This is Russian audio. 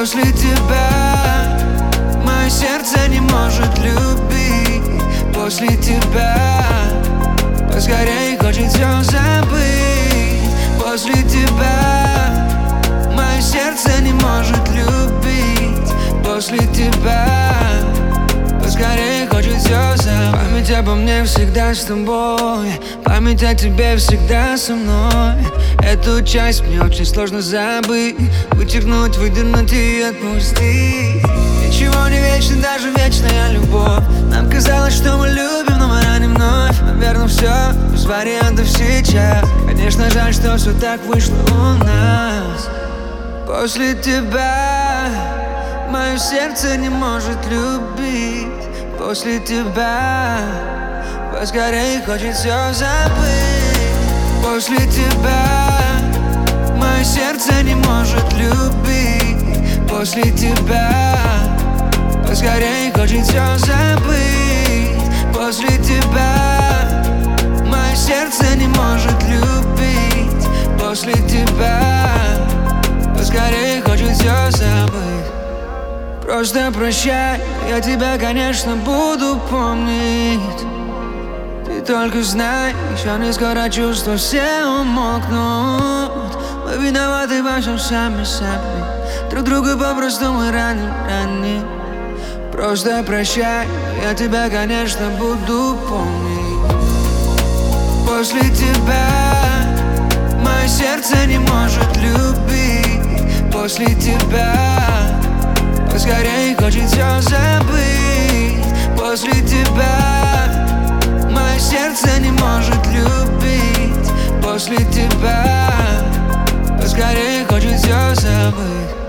После тебя мое сердце не может любить. После тебя поскорей хочет все забыть. После тебя мое сердце не может любить. После тебя поскорей хочет все забыть. Память обо мне всегда с тобой, память о тебе всегда со мной. Эту часть мне очень сложно забыть, вычеркнуть, выдернуть и отпустить. Ничего не вечно, даже вечная любовь. Нам казалось, что мы любим, но мы раним вновь. Наверное, все без вариантов сейчас. Конечно, жаль, что все так вышло у нас. После тебя мое сердце не может любить. После тебя поскорей хочет все забыть. После тебя мое сердце не может любить. После тебя поскорей хочет все забыть. После тебя мое сердце не может любить. После тебя поскорей хочет все забыть. Просто прощай, я тебя, конечно, буду помнить. Ты только знай, еще не скоро чувства все умолкнут. Мы виноваты во всем сами. Друг друга попросту мы раним. Просто прощай, я тебя, конечно, буду помнить. После тебя мое сердце не может любить. После тебя поскорей хочет все забыть. После тебя мое сердце не может любить. После тебя поскорей хочет все забыть.